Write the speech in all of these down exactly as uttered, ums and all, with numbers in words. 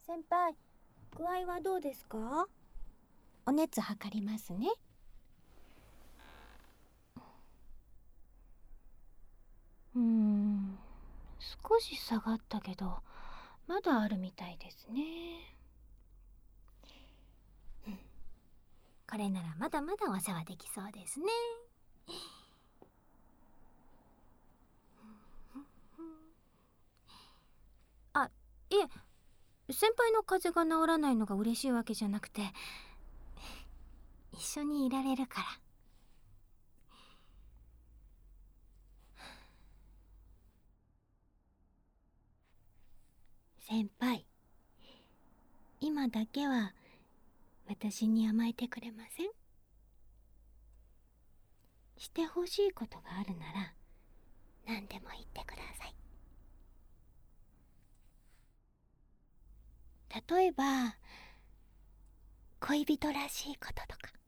先輩、具合はどうですか？お熱測りますね。うーん、少し下がったけどまだあるみたいですね。これならまだまだお世話できそうですね。あ、いえ、先輩の風邪が治らないのが嬉しいわけじゃなくて、一緒にいられるから。先輩、今だけは私に甘えてくれません？してほしいことがあるなら何でも言ってください。例えば恋人らしいこととか。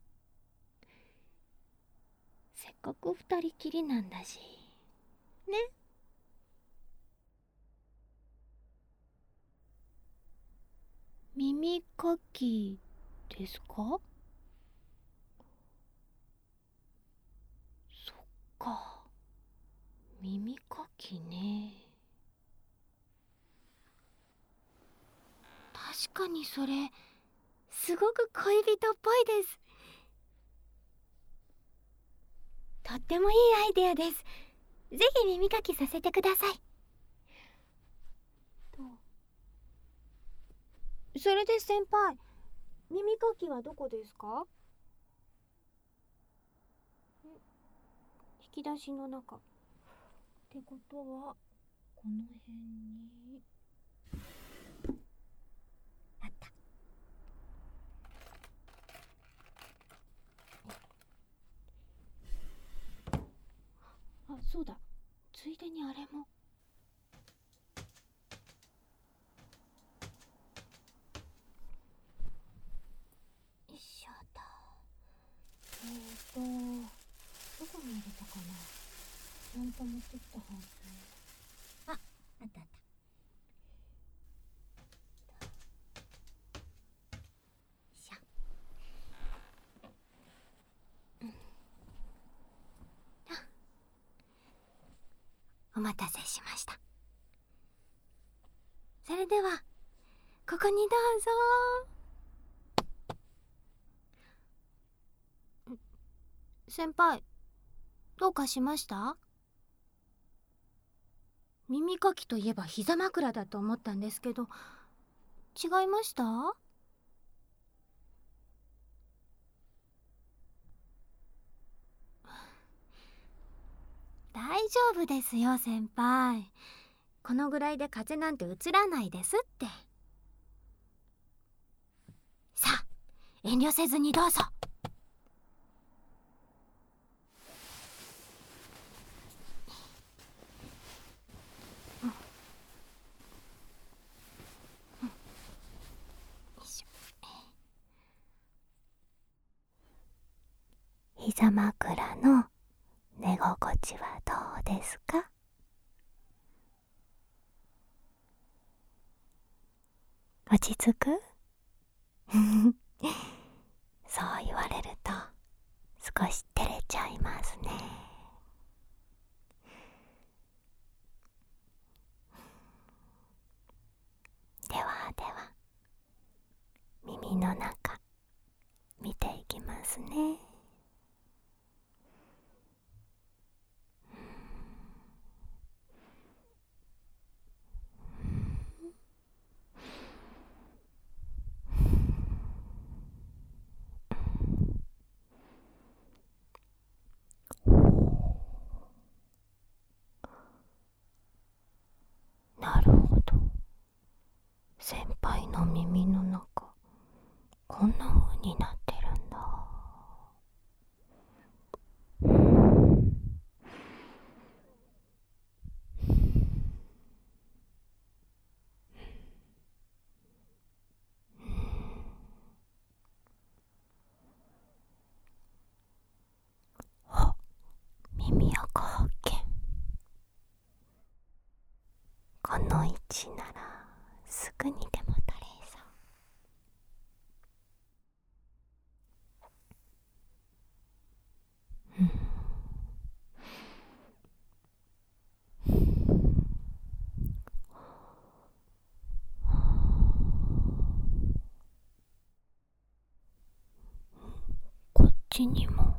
せっかく二人きりなんだしね。耳かきですか？そっか、耳かきね。確かにそれすごく恋人っぽいです。とってもいいアイデアです。ぜひ耳かきさせてください。それで先輩、耳かきはどこですか？引き出しの中ってことはこの辺にあった。あ、そうだ、ついでにあれも。よいしょと。えーとどこに入れたかな。ちゃんと持ってきたはず。あ、あったあった。お待たせしました。それではここにどうぞ。先輩、どうかしました？耳かきといえば膝枕だと思ったんですけど、違いました？大丈夫ですよ先輩。このぐらいで風邪なんてうつらないですって。さあ、遠慮せずにどうぞ。うんうん、よいしょ。膝枕の寝心地はどうですか？落ち着く？そう言われると少し照れちゃいますね。ではでは、耳の中見ていきますね。なるほど。先輩の耳の中、こんな風になってるんだ。あ、耳垢発見。この位置ならすぐにでも取れそちにも。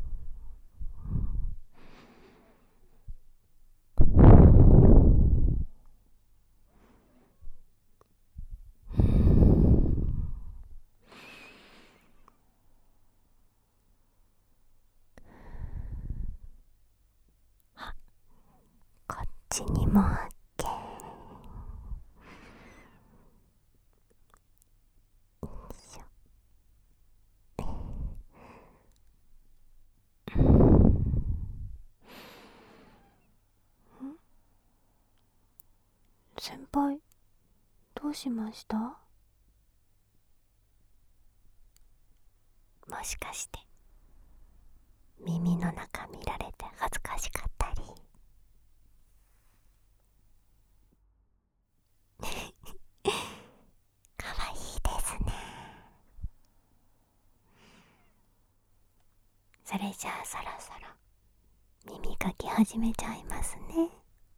あ、こっちにもあっけ。先輩、どうしました？もしかして耳の中見られて恥ずかしかったり。かわいいですね。それじゃあそろそろ耳かき始めちゃいますね。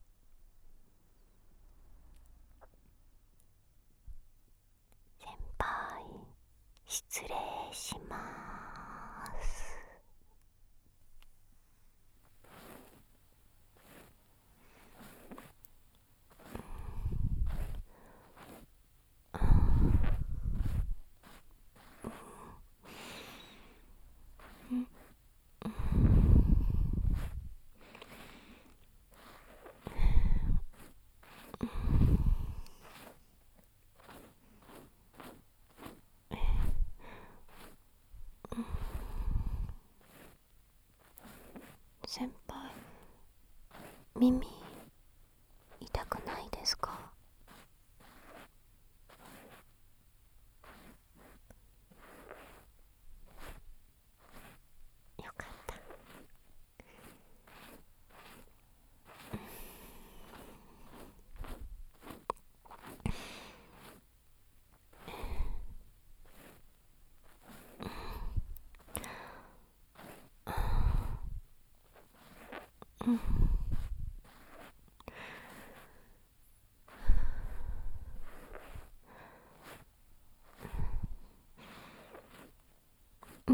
先輩、失礼します。先輩、耳痛くないですか？よかった。うん。うん。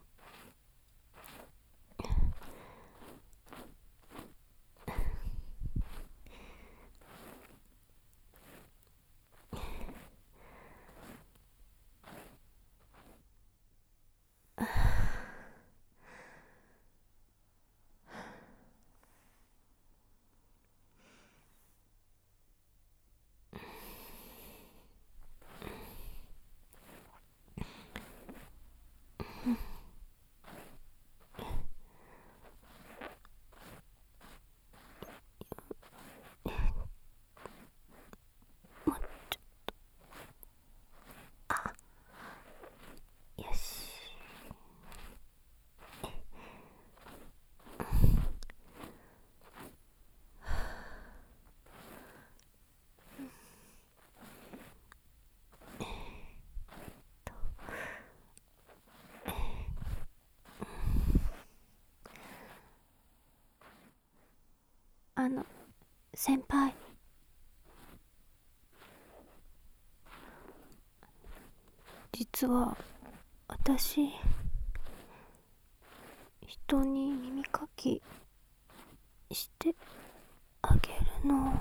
もうちょあよし。あの先輩、実は私、人に耳かきしてあげるの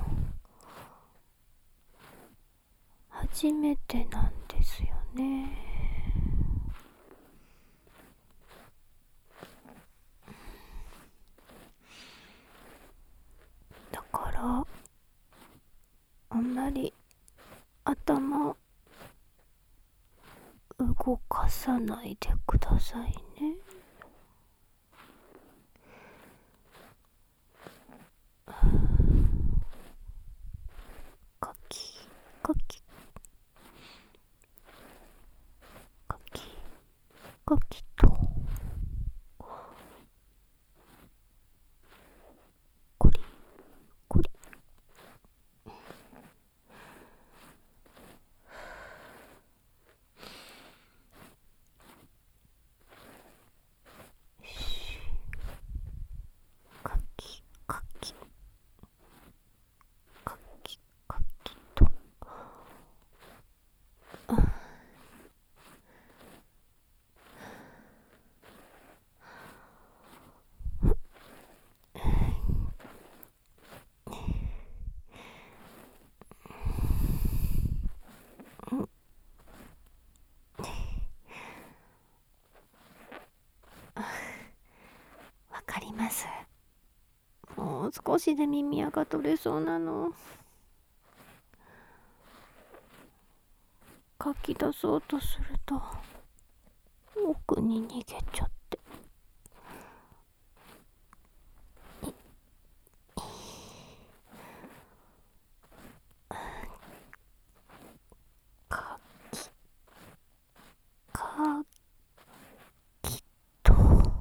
初めてなんですよね。だからあんまり頭動かさないでくださいね。かきかきかきかきとこりこり。 少しで耳垢取れそうなの。書き出そうとすると奥に逃げちゃって。かきかきと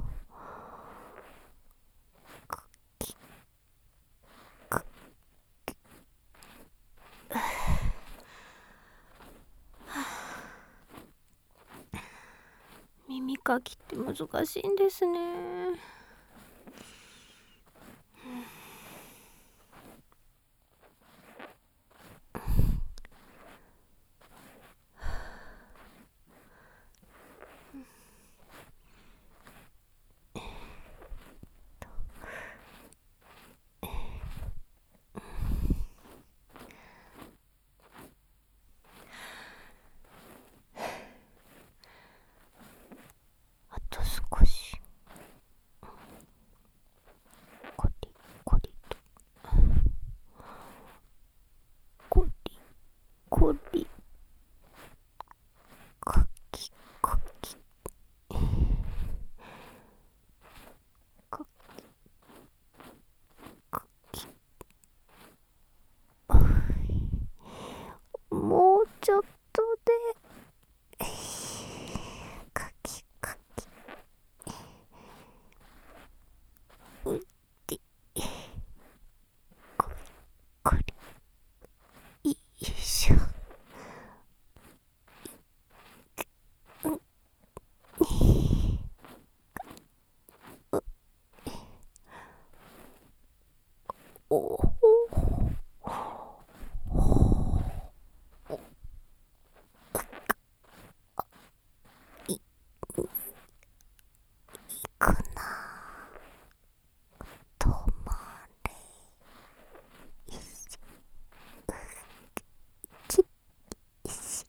かきかき耳かきって難しいんですね。あと少し。コリコリとコリコリかきかきかきかき。もうちょっとでかきかきうってこりこり。よいしょ。おおいいくな。止まれ。いしきし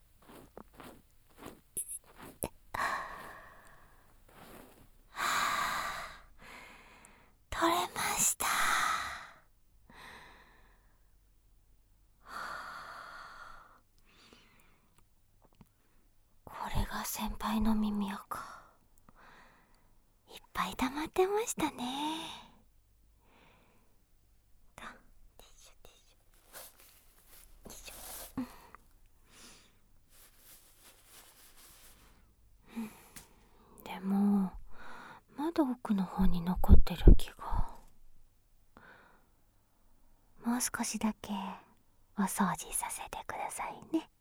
取れました。これが先輩の耳垢。いっぱい溜まってましたね。だよいしょよいしょよいしょ。うん、でもまだ奥の方に残ってる気が。もう少しだけお掃除させてくださいね。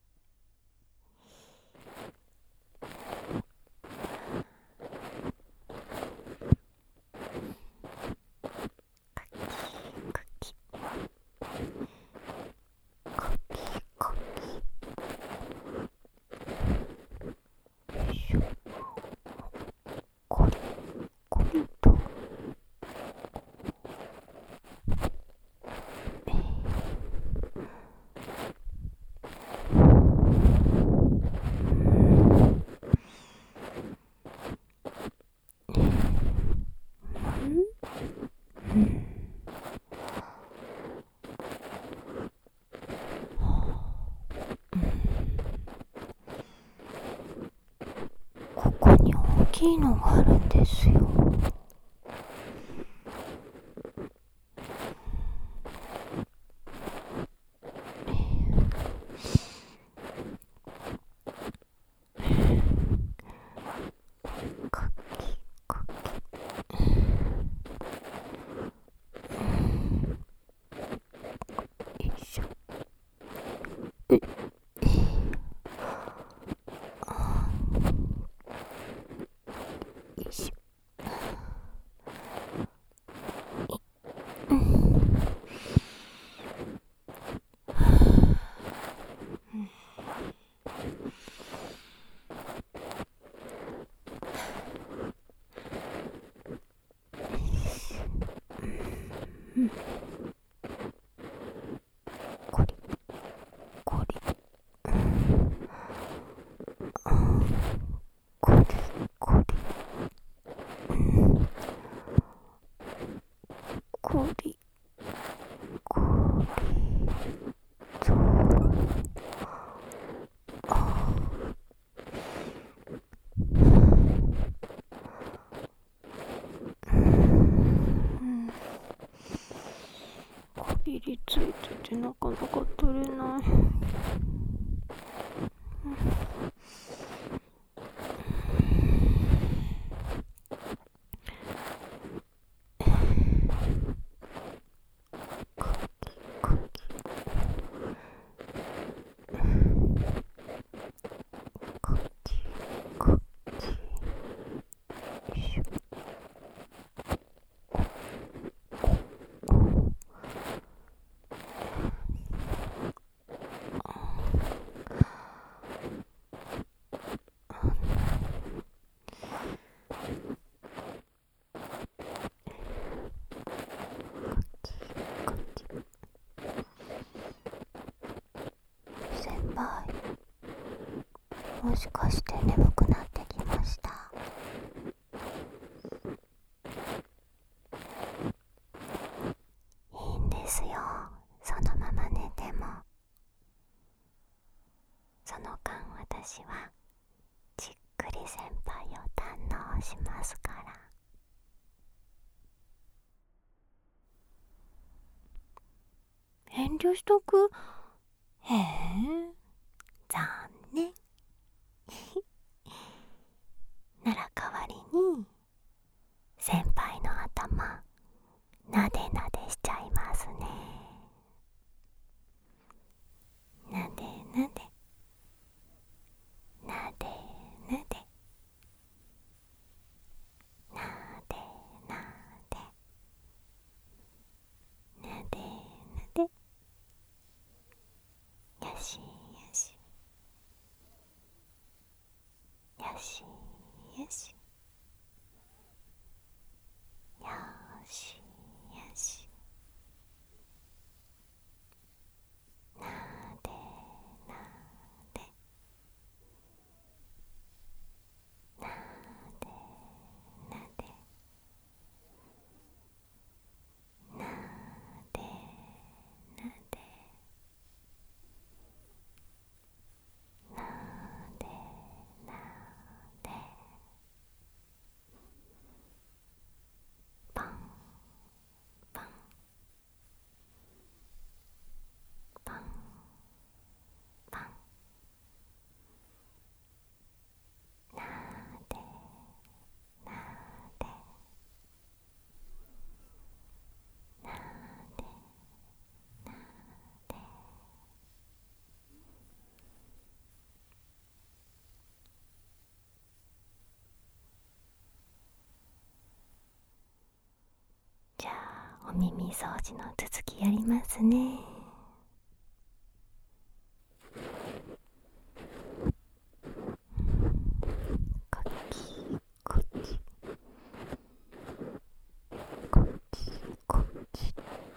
かきかきかき。よいしょ。コリコリと。えーここに大きいのがあるんですよ。かきかき。よいしょ。ええあよいしょ。 が取れない。もしかして眠くなってきました？いいんですよ、そのまま寝ても。その間私はじっくり先輩を堪能しますから。遠慮しとく？へえ、残念。なら代わりに先輩の頭なでなでしちゃいますね。なでなでなでなでなでなでなでなで、よしよしよしよしよしよし、なでなでなでなでなでなでなでなで、パンパンパンパン、なでなでなでなで、じゃあお耳掃除の続きやりますね。こっちこっちこっちこっち、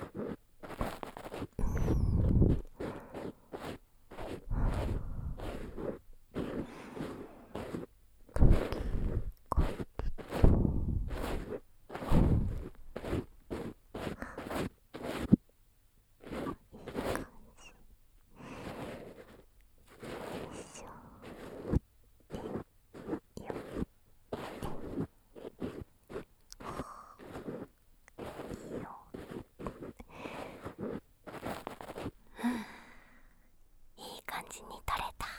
いい感じに取れた。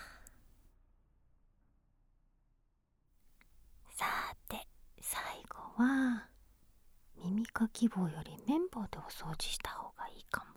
さて最後は耳かき棒より綿棒でお掃除した方がいいかも。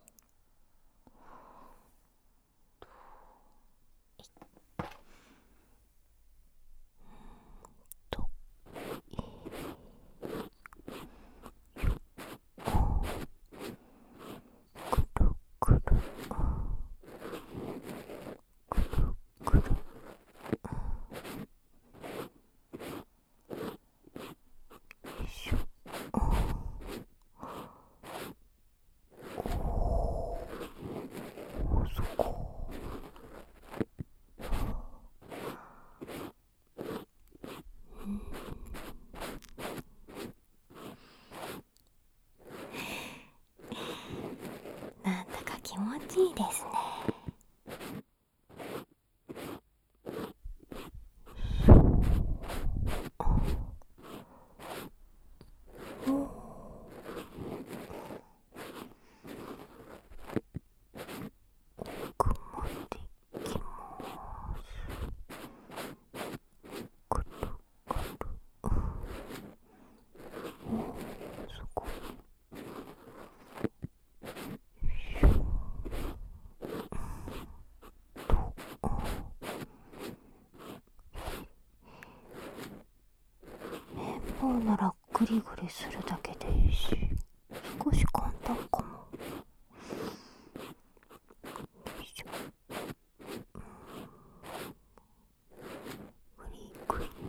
なんだか気持ちいいですね。 うならグリグリするだけでいいし、少し簡単かも。よいしょ。グリグリ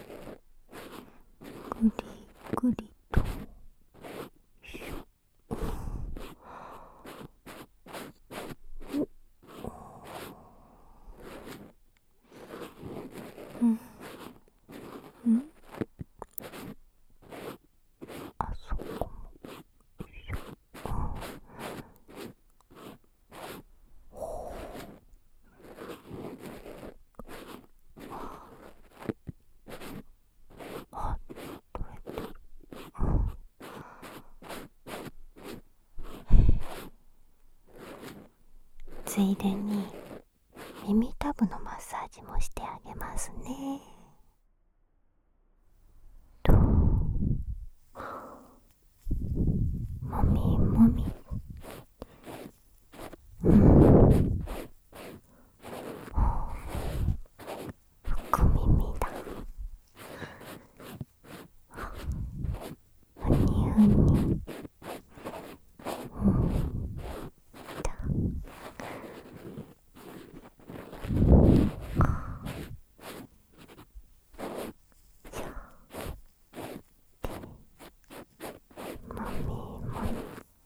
グリグリと、よいしょ。うんうんあそこも、よいしょ。あ、取れてる。ついでに耳たぶのマッサージもしてあげますね。と、もみもみ。うん。福耳だ。ふにふに。うんだ。もみもみ。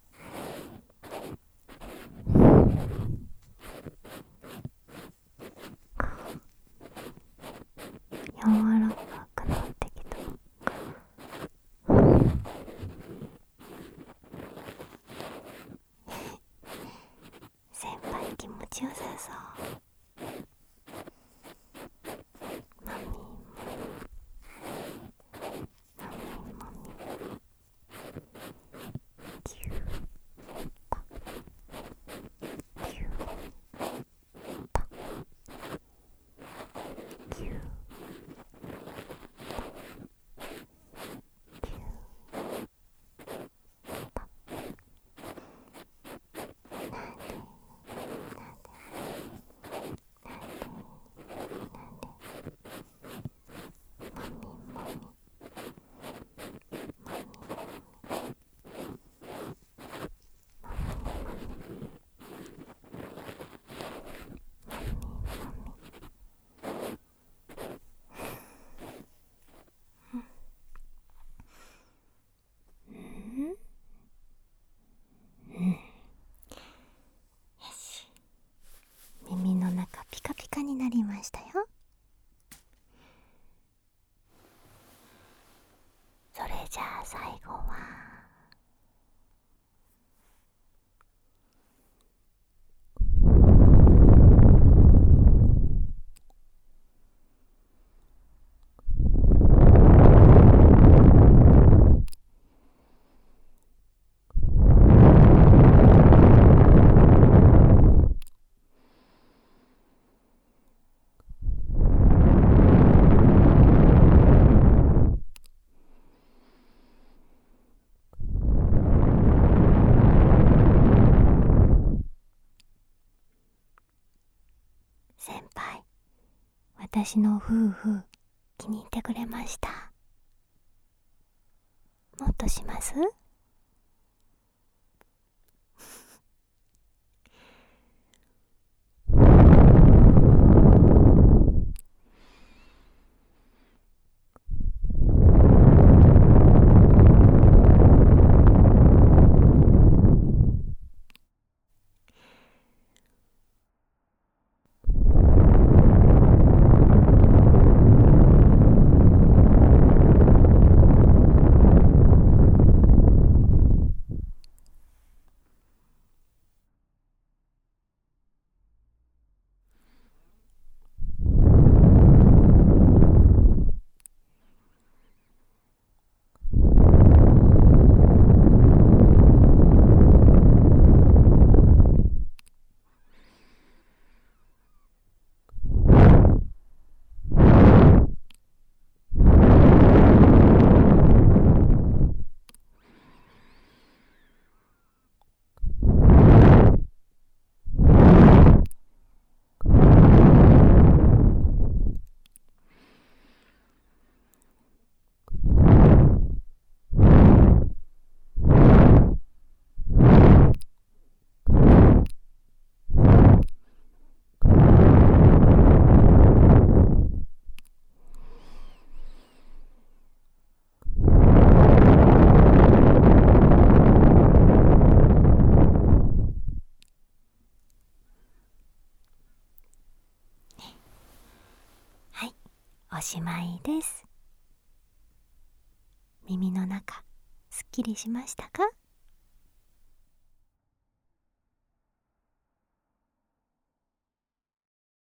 柔らかくなってきた。先輩気持ちよさそう。マミーもマミーもキューパキューパキューキューパなんで耳の中ピカピカになりましたよ。それじゃあ最後は先輩、私の夫婦気に入ってくれました。もっとします？ おしまいです。耳の中すっきりしましたか？